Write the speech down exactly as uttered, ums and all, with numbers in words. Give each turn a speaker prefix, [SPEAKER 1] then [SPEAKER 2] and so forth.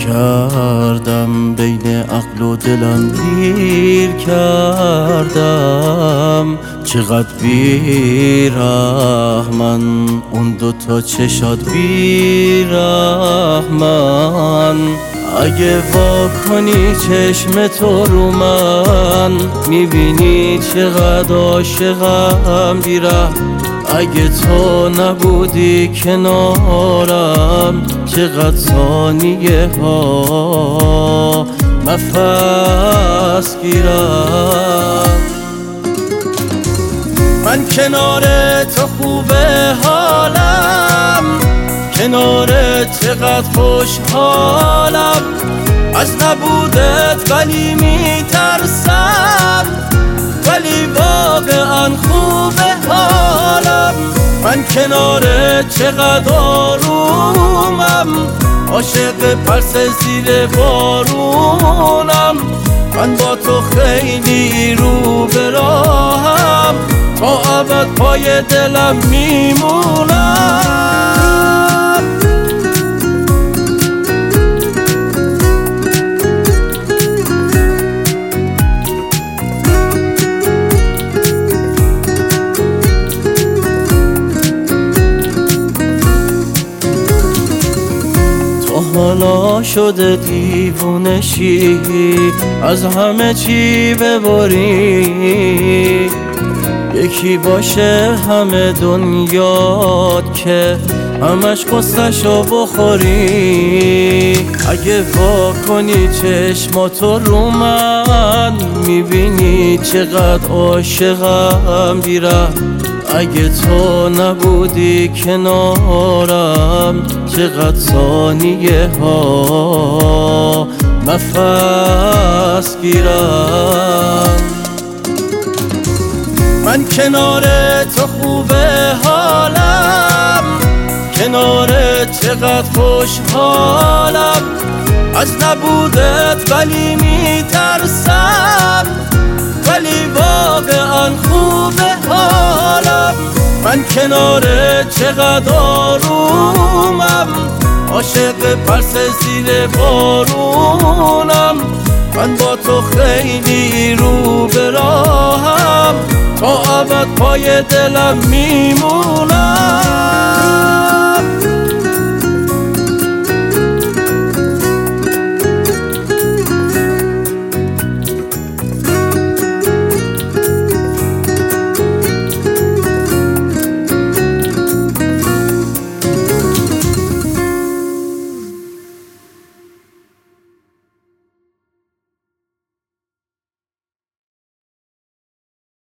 [SPEAKER 1] کردم بین عقل و دلم گیر کردم، چقدر بی‌رحمن اون دوتا چشات بی‌رحمن. اگه وا کنی چشم تو رو من، میبینی چقدر عاشقم بی‌رحم. اگه تو نبودی کنارم، چقدر ثانیه ها نفس گیرم. من کنار تو خوبه حالم، کنارت چقدر خوشحالم. از نبودت ولی میترسم، ولی واقعا خوبه حالم. من کنارت چقدر آرومم، عاشق پرس زیر بارونم. من با تو خیلی رو به راهم، تا ابد پای دلم میمونم. حالا شده دیوونشی، از همه چی ببری. یکی باشه همه دنیات که همش قصه‌شو بخوری. اگه وا کنی چشماتو رو من، میبینی چقدر عاشقم بی‌رحم. اگه تو نبودی کنارم، چقدر ثانیه ها نفس گیرم. من کنار تو خوبه حالم، کنارت چقدر خوشحالم. از نبودت ولی میترسم، ولی واقعا خوبه حالم. من کنارت چقدر آرومم، عاشق پرس زیر بارونم. من با تو خیلی رو به راهم، تا ابد پای دلم میمونم.